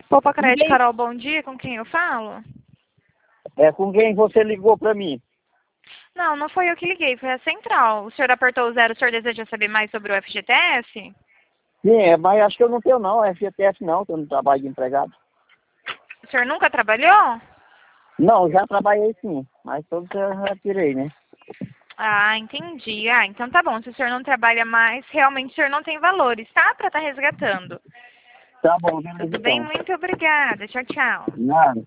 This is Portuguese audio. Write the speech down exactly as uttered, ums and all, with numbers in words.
Opa, Crédito, Ninguém... Carol, bom dia. Com quem eu falo? É com quem você ligou pra mim? Não, não foi eu que liguei, foi a central. O senhor apertou o zero, o senhor deseja saber mais sobre o F G T S? Sim, é, mas acho que eu não tenho não, F G T S não, que eu não trabalho de empregado. O senhor nunca trabalhou? Não, já trabalhei sim, mas todos eu já tirei, né? Ah, entendi. Ah, então tá bom. Se o senhor não trabalha mais, realmente o senhor não tem valores, tá? Pra estar resgatando. Tá bom, beleza Tudo bem? então. Muito obrigada. Tchau, tchau. Nada.